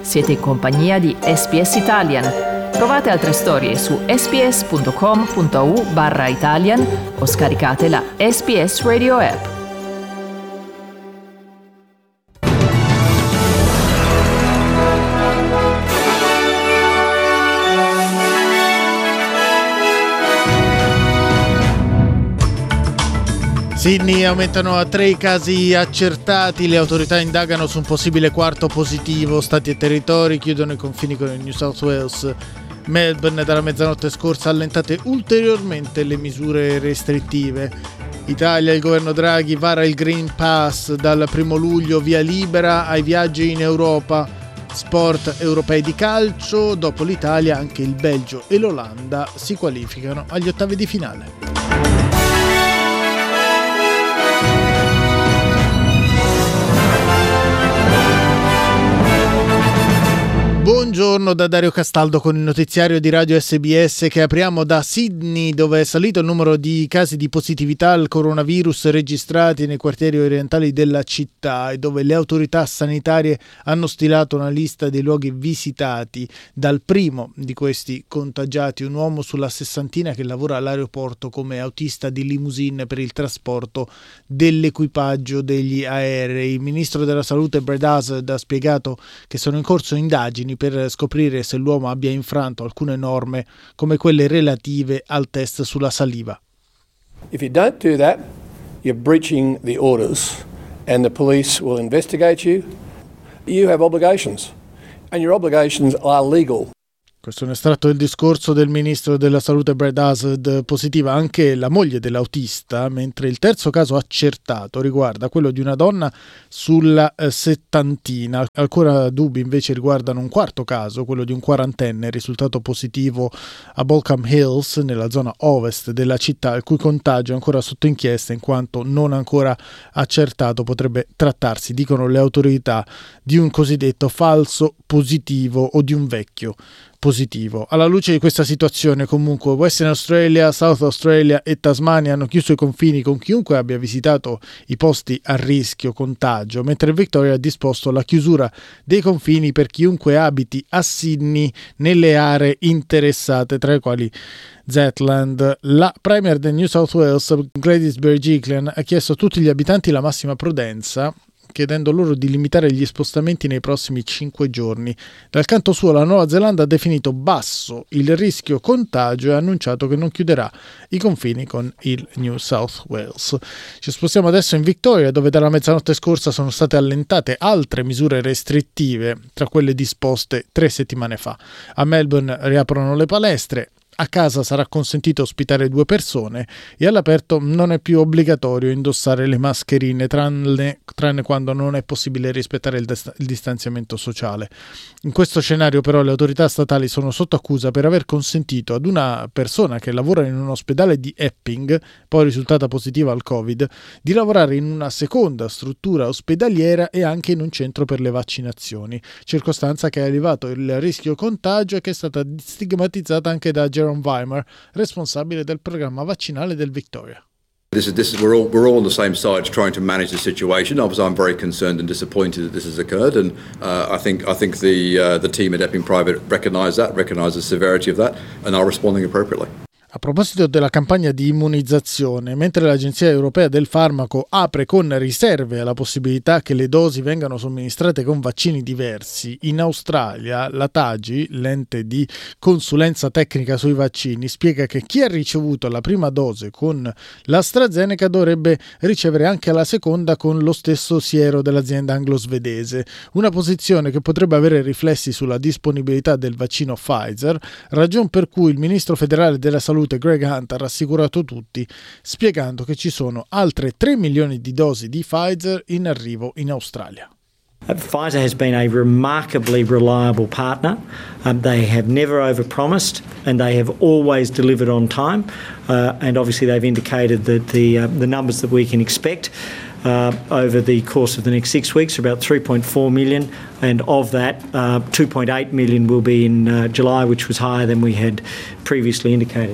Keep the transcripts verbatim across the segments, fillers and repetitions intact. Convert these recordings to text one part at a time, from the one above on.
Siete in compagnia di S B S Italian. Trovate altre storie su sbs.com.au barra Italian o scaricate la S B S Radio app. Sydney aumentano a tre i casi accertati, le autorità indagano su un possibile quarto positivo, stati e territori chiudono i confini con il New South Wales. Melbourne dalla mezzanotte scorsa allentate ulteriormente le misure restrittive. Italia, il governo Draghi vara il Green Pass, dal primo luglio via libera ai viaggi in Europa. Sport europei di calcio, dopo l'Italia anche il Belgio e l'Olanda si qualificano agli ottavi di finale. Buongiorno da Dario Castaldo con il notiziario di Radio S B S che apriamo da Sydney, dove è salito il numero di casi di positività al coronavirus registrati nei quartieri orientali della città e dove le autorità sanitarie hanno stilato una lista dei luoghi visitati. Dal primo di questi contagiati, un uomo sulla sessantina che lavora all'aeroporto come autista di limousine per il trasporto dell'equipaggio degli aerei. Il ministro della salute Brad Hazzard ha spiegato che sono in corso indagini per scoprire se l'uomo abbia infranto alcune norme come quelle relative al test sulla saliva. If you don't do that, you're breaching the orders and the police will investigate you. You have obligations and your obligations are legal. Questo è un estratto del discorso del ministro della salute Brad Hazzard. Positiva anche la moglie dell'autista, mentre il terzo caso accertato riguarda quello di una donna sulla eh, settantina. Ancora dubbi invece riguardano un quarto caso, quello di un quarantenne risultato positivo a Baulkham Hills, nella zona ovest della città, il cui contagio è ancora sotto inchiesta in quanto non ancora accertato. Potrebbe trattarsi, dicono le autorità, di un cosiddetto falso positivo o di un vecchio positivo. Alla luce di questa situazione, comunque, Western Australia, South Australia e Tasmania hanno chiuso i confini con chiunque abbia visitato i posti a rischio contagio, mentre Victoria ha disposto la chiusura dei confini per chiunque abiti a Sydney nelle aree interessate, tra le quali Zetland. La Premier del New South Wales, Gladys Berejiklian, ha chiesto a tutti gli abitanti la massima prudenza, chiedendo loro di limitare gli spostamenti nei prossimi cinque giorni. Dal canto suo, la Nuova Zelanda ha definito basso il rischio contagio e ha annunciato che non chiuderà i confini con il New South Wales. Ci spostiamo adesso in Victoria, dove dalla mezzanotte scorsa sono state allentate altre misure restrittive, tra quelle disposte tre settimane fa. A Melbourne riaprono le palestre. A casa sarà consentito ospitare due persone e all'aperto non è più obbligatorio indossare le mascherine, tranne, tranne quando non è possibile rispettare il, dest- il distanziamento sociale. In questo scenario però le autorità statali sono sotto accusa per aver consentito ad una persona che lavora in un ospedale di Epping, poi risultata positiva al Covid, di lavorare in una seconda struttura ospedaliera e anche in un centro per le vaccinazioni, circostanza che ha elevato il rischio contagio e che è stata stigmatizzata anche da Jerome Weimer, responsabile del programma vaccinale del Victoria. This is, this is, we're all, we're all on the same side trying to manage the situation. Obviously, I'm very concerned and disappointed that this has occurred, and uh, I think I think the uh, the team at Epping Private recognise that, recognise the severity of that, and are responding appropriately. A proposito della campagna di immunizzazione, mentre l'Agenzia Europea del Farmaco apre con riserve alla possibilità che le dosi vengano somministrate con vaccini diversi, in Australia la T A G I, l'ente di consulenza tecnica sui vaccini, spiega che chi ha ricevuto la prima dose con l'AstraZeneca dovrebbe ricevere anche la seconda con lo stesso siero dell'azienda anglo-svedese, una posizione che potrebbe avere riflessi sulla disponibilità del vaccino Pfizer, ragion per cui il ministro federale della salute Greg Hunt ha rassicurato tutti, spiegando che ci sono altre tre milioni di dosi di Pfizer in arrivo in Australia. Pfizer has been a remarkably reliable partner. Um, they have never overpromised and they have always delivered on time. Uh, and obviously they've indicated that the uh, the numbers that we can expect uh, over the course of the next six weeks are about three point four million, and of that, uh, two point eight million will be in uh, July, which was higher than we had previously indicated.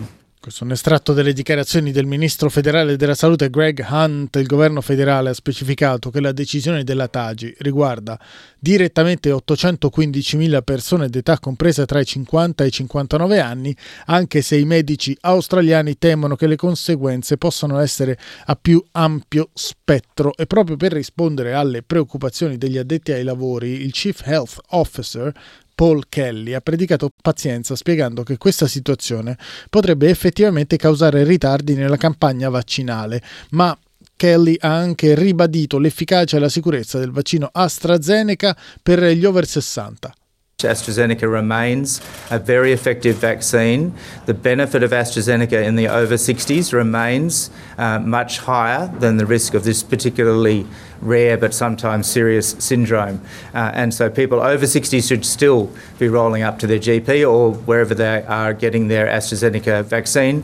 Questo è un estratto delle dichiarazioni del ministro federale della salute Greg Hunt. Il governo federale ha specificato che la decisione della T A G I riguarda direttamente ottocentoquindicimila persone d'età compresa tra i cinquanta e i cinquantanove anni, anche se i medici australiani temono che le conseguenze possano essere a più ampio spettro. E proprio per rispondere alle preoccupazioni degli addetti ai lavori, il Chief Health Officer Paul Kelly ha predicato pazienza, spiegando che questa situazione potrebbe effettivamente causare ritardi nella campagna vaccinale, ma Kelly ha anche ribadito l'efficacia e la sicurezza del vaccino AstraZeneca per gli over sessanta. AstraZeneca remains a very effective vaccine. The benefit of AstraZeneca in the over sixties remains uh, much higher than the risk of this particularly rare but sometimes serious syndrome. Uh, and so people over sixty should still be rolling up to their G P or wherever they are getting their AstraZeneca vaccine.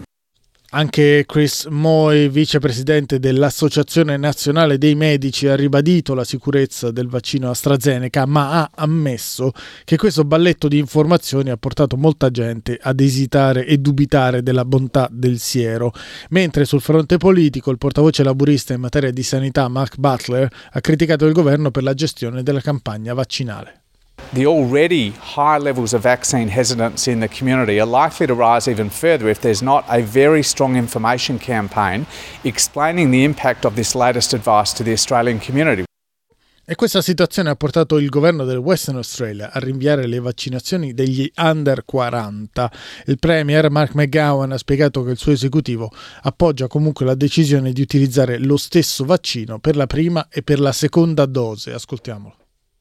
Anche Chris Moy, vicepresidente dell'Associazione Nazionale dei Medici, ha ribadito la sicurezza del vaccino AstraZeneca, ma ha ammesso che questo balletto di informazioni ha portato molta gente ad esitare e dubitare della bontà del siero. Mentre sul fronte politico il portavoce laburista in materia di sanità Mark Butler ha criticato il governo per la gestione della campagna vaccinale. The already high levels of vaccine hesitance in the community are likely to rise even further if there's not a very strong information campaign explaining the impact of this latest advice to the Australian community. E questa situazione ha portato il governo del Western Australia a rinviare le vaccinazioni degli under quaranta. Il premier Mark McGowan ha spiegato che il suo esecutivo appoggia comunque la decisione di utilizzare lo stesso vaccino per la prima e per la seconda dose. Ascoltiamolo.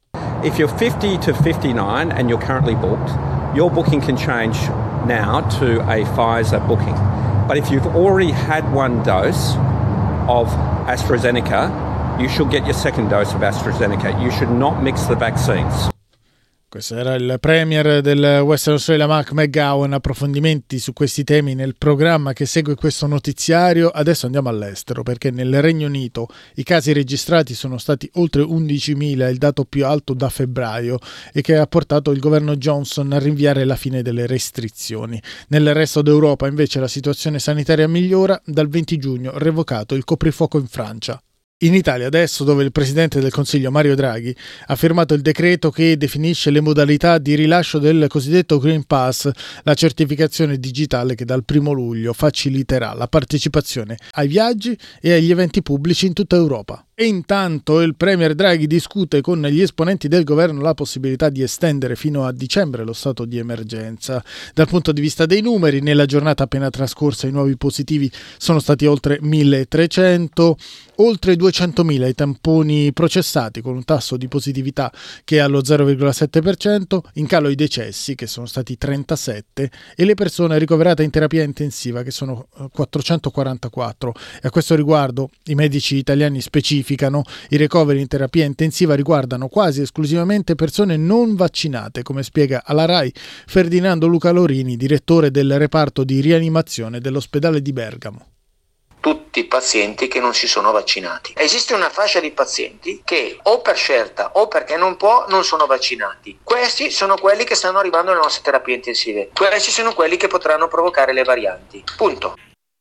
If you're fifty to fifty-nine and you're currently booked, your booking can change now to a Pfizer booking. But if you've already had one dose of AstraZeneca, you should get your second dose of AstraZeneca. You should not mix the vaccines. Questo era il premier del Western Australia Mark McGowan. Approfondimenti su questi temi nel programma che segue questo notiziario. Adesso andiamo all'estero, perché nel Regno Unito i casi registrati sono stati oltre undicimila, il dato più alto da febbraio, e che ha portato il governo Johnson a rinviare la fine delle restrizioni. Nel resto d'Europa invece la situazione sanitaria migliora. Dal venti giugno revocato il coprifuoco in Francia. In Italia adesso, dove il Presidente del Consiglio Mario Draghi ha firmato il decreto che definisce le modalità di rilascio del cosiddetto Green Pass, la certificazione digitale che dal primo luglio faciliterà la partecipazione ai viaggi e agli eventi pubblici in tutta Europa. E intanto il Premier Draghi discute con gli esponenti del governo la possibilità di estendere fino a dicembre lo stato di emergenza. Dal punto di vista dei numeri, nella giornata appena trascorsa i nuovi positivi sono stati oltre milletrecento, oltre duecentomila i tamponi processati con un tasso di positività che è allo zero virgola sette per cento, in calo i decessi che sono stati trentasette e le persone ricoverate in terapia intensiva che sono quattrocentoquarantaquattro. E a questo riguardo i medici italiani specificano i ricoveri in terapia intensiva riguardano quasi esclusivamente persone non vaccinate, come spiega alla RAI Ferdinando Luca Lorini, direttore del reparto di rianimazione dell'ospedale di Bergamo. Tutti i pazienti che non si sono vaccinati. Esiste una fascia di pazienti che o per scelta o perché non può non sono vaccinati. Questi sono quelli che stanno arrivando alle nostre terapie intensive. Questi sono quelli che potranno provocare le varianti. Punto.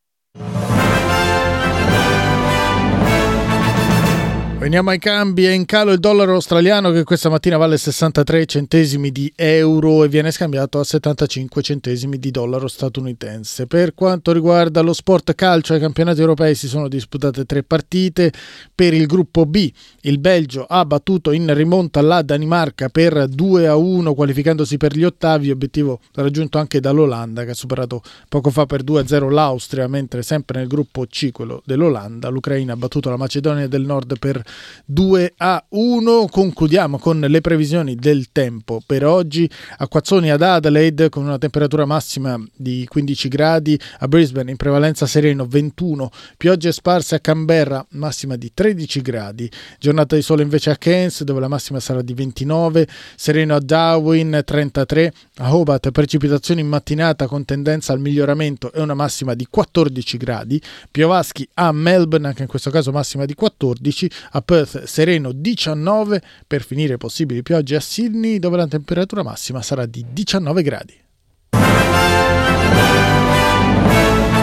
Veniamo ai cambi. È in calo il dollaro australiano, che questa mattina vale sessantatré centesimi di euro e viene scambiato a settantacinque centesimi di dollaro statunitense. Per quanto riguarda lo sport calcio, ai campionati europei si sono disputate tre partite. Per il gruppo B il Belgio ha battuto in rimonta la Danimarca per due a uno, qualificandosi per gli ottavi, obiettivo raggiunto anche dall'Olanda, che ha superato poco fa per due a zero l'Austria, mentre sempre nel gruppo C, quello dell'Olanda, l'Ucraina ha battuto la Macedonia del Nord per due a uno. Concludiamo con le previsioni del tempo per oggi. Acquazzoni ad Adelaide con una temperatura massima di quindici gradi, a Brisbane in prevalenza sereno ventuno, piogge sparse a Canberra massima di tredici gradi, giornata di sole invece a Cairns dove la massima sarà di ventinove, sereno a Darwin trentatré, a Hobart precipitazioni in mattinata con tendenza al miglioramento e una massima di quattordici gradi, piovaschi a Melbourne anche in questo caso massima di quattordici, a Perth sereno diciannove, per finire possibili piogge a Sydney dove la temperatura massima sarà di diciannove gradi.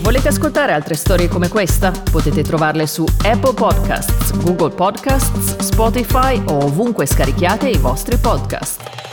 Volete ascoltare altre storie come questa? Potete trovarle su Apple Podcasts, Google Podcasts, Spotify o ovunque scarichiate i vostri podcast.